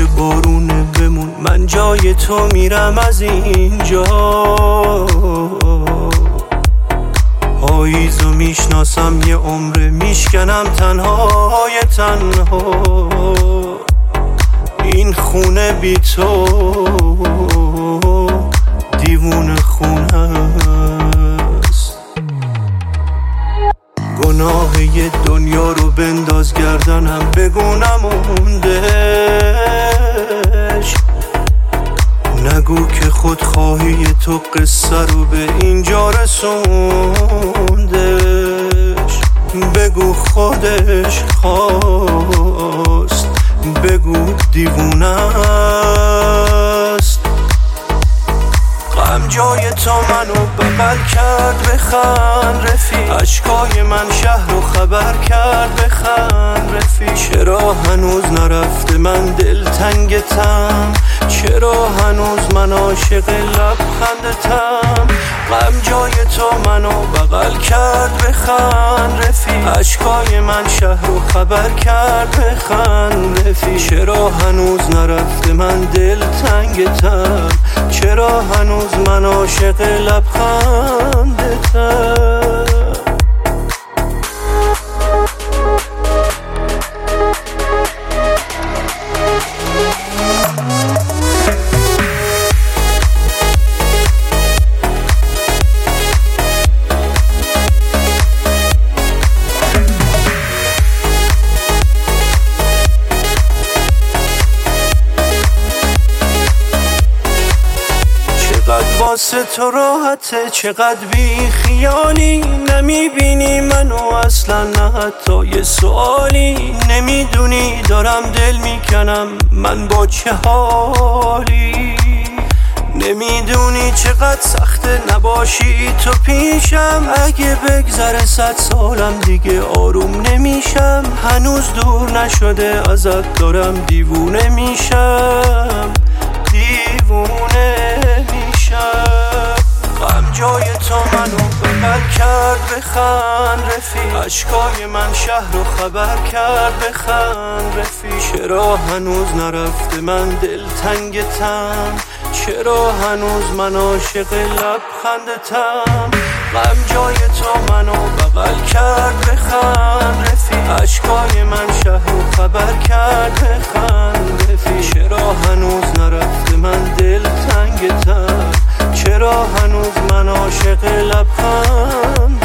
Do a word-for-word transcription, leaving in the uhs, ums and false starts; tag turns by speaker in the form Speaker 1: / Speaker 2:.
Speaker 1: که بارونه بمون، من جای تو میرم از اینجا. پاییزو میشناسم یه عمره، میشکنم تنهای تنها. این خونه بی تو دیوونه خونه است. گناه یه دنیا رو بنداز گردنم، بگو نموندش. نگو که خودخواهی تو قصه رو به اینجا رسوندش. بگو خودش خواست، بگو دیوونه است. غم جای تو منو بغل کرد، بخند رفیق. اشکای من شهر رو خبر کرد، بخند رفیق. چرا هنوز نرفته من دلتنگتم، چرا هنوز من عاشق لبخندتم. غم جای تو منو بغل کرد، بخند رفیق. اشکای من شهر رو خبر کرد، بخند رفیق. چرا هنوز نرفته من دلتنگتم، چرا هنوز من عاشق لبخندتم. واسه تو راحته، چقدر بی خیالی. نمیبینی منو اصلا، نه حتی یه سوالی. نمیدونی دارم دل میکنم من با چه حالی. نمیدونی چقدر سخته نباشی تو پیشم. اگه بگذره صد سالم دیگه آروم نمیشم. هنوز دور نشده ازت، دارم دیوونه میشم، دیوونه میشم. غم جای تو منو بغل کرد، بخند رفیق. اشکای من شهر رو خبر کرد، بخند رفیق. چرا هنوز نرفته من دلتنگتم، چرا هنوز من عاشق لبخندتم. غم جای تو منو بغل کرد، بخند رفیق. اشکای من شهر رو خبر کرد، بخند رفیق. چرا هنوز نرفته من دلتنگتم، چرا هنوز من عاشق لبخند